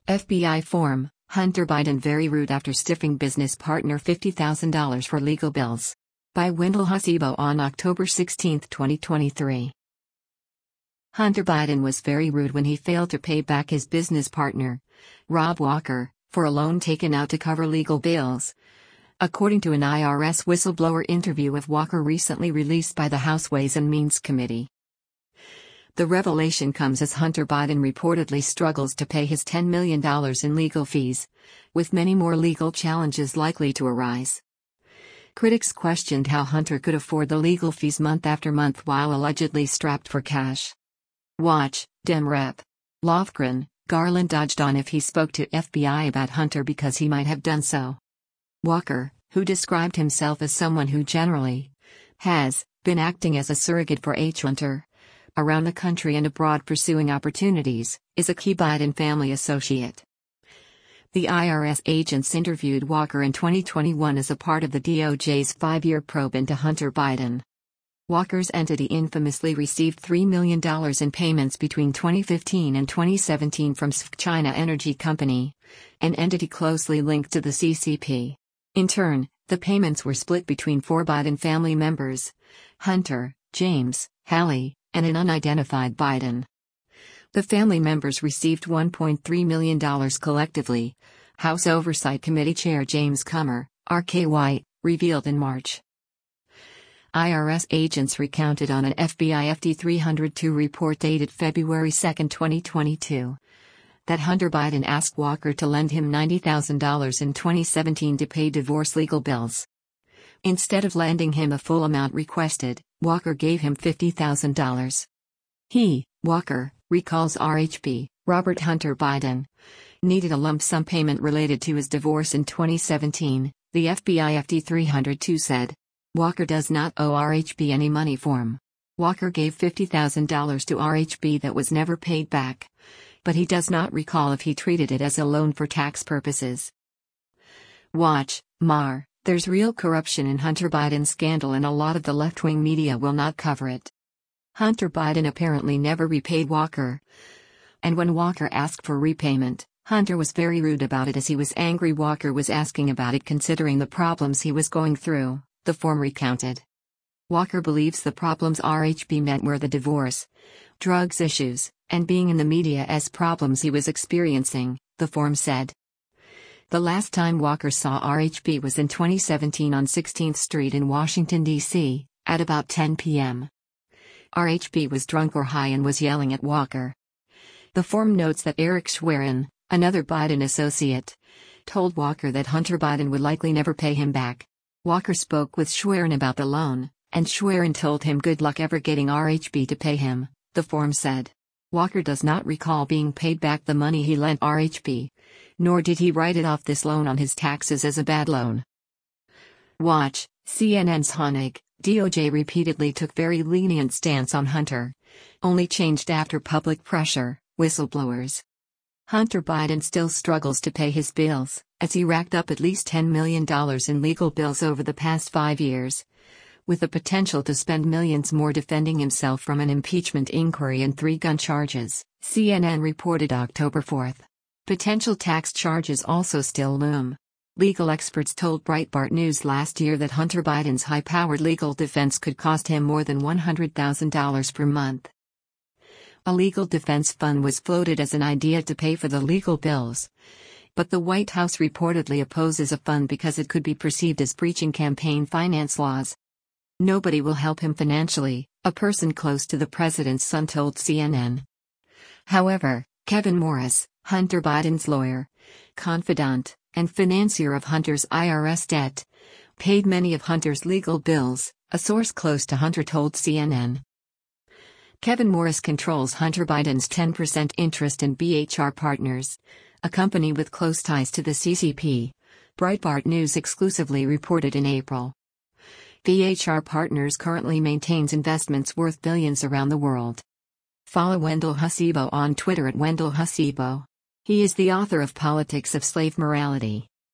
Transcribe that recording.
FBI form, Hunter Biden very rude after stiffing business partner $50,000 for legal bills. By Wendell Hasibo on October 16, 2023. Hunter Biden was very rude when he failed to pay back his business partner, Rob Walker, for a loan taken out to cover legal bills. According to an IRS whistleblower interview of Walker recently released by the House Ways and Means Committee. The revelation comes as Hunter Biden reportedly struggles to pay his $10 million in legal fees, with many more legal challenges likely to arise. Critics questioned how Hunter could afford the legal fees month after month while allegedly strapped for cash. Watch, Dem Rep. Lofgren, Garland dodged on if he spoke to FBI about Hunter because he might have done so. Walker, who described himself as someone who generally has been acting as a surrogate for Hunter around the country and abroad pursuing opportunities, is a key Biden family associate. The IRS agents interviewed Walker in 2021 as a part of the DOJ's 5-year probe into Hunter Biden. Walker's entity infamously received $3 million in payments between 2015 and 2017 from SK-China Energy Company, an entity closely linked to the CCP. In turn, the payments were split between 4 Biden family members: Hunter, James, Hallie, and an unidentified Biden. The family members received $1.3 million collectively, House Oversight Committee Chair James Comer, RKY, revealed in March. IRS agents recounted on an FBI FD 302 report dated February 2, 2022. That Hunter Biden asked Walker to lend him $90,000 in 2017 to pay divorce legal bills. Instead of lending him the full amount requested, Walker gave him $50,000. He, Walker, recalls RHB, Robert Hunter Biden, needed a lump sum payment related to his divorce in 2017, the FBI FD 302 said. Walker does not owe RHB any money for him. Walker gave $50,000 to RHB that was never paid back, but he does not recall if he treated it as a loan for tax purposes. Watch, Mar. There's real corruption in Hunter Biden's scandal and a lot of the left-wing media will not cover it. Hunter Biden apparently never repaid Walker. And when Walker asked for repayment, Hunter was very rude about it as he was angry Walker was asking about it considering the problems he was going through, the form recounted. Walker believes the problems RHB met were the divorce, drugs issues, and being in the media as problems he was experiencing, the form said. The last time Walker saw RHB was in 2017 on 16th Street in Washington, D.C., at about 10 p.m. RHB was drunk or high and was yelling at Walker. The form notes that Eric Schwerin, another Biden associate, told Walker that Hunter Biden would likely never pay him back. Walker spoke with Schwerin about the loan, and Schwerin told him good luck ever getting RHB to pay him, the form said. Walker does not recall being paid back the money he lent RHB, nor did he write it off this loan on his taxes as a bad loan. Watch, CNN's Honig, DOJ repeatedly took very lenient stance on Hunter, only changed after public pressure, whistleblowers. Hunter Biden still struggles to pay his bills, as he racked up at least $10 million in legal bills over the past 5 years, with the potential to spend millions more defending himself from an impeachment inquiry and 3 gun charges, CNN reported October 4. Potential tax charges also still loom. Legal experts told Breitbart News last year that Hunter Biden's high-powered legal defense could cost him more than $100,000 per month. A legal defense fund was floated as an idea to pay for the legal bills, but the White House reportedly opposes a fund because it could be perceived as breaching campaign finance laws. Nobody will help him financially, a person close to the president's son told CNN. However, Kevin Morris, Hunter Biden's lawyer, confidant, and financier of Hunter's IRS debt, paid many of Hunter's legal bills, a source close to Hunter told CNN. Kevin Morris controls Hunter Biden's 10% interest in BHR Partners, a company with close ties to the CCP, Breitbart News exclusively reported in April. BHR Partners currently maintains investments worth billions around the world. Follow Wendell Hasibo on Twitter at Wendell Hasibo. He is the author of Politics of Slave Morality.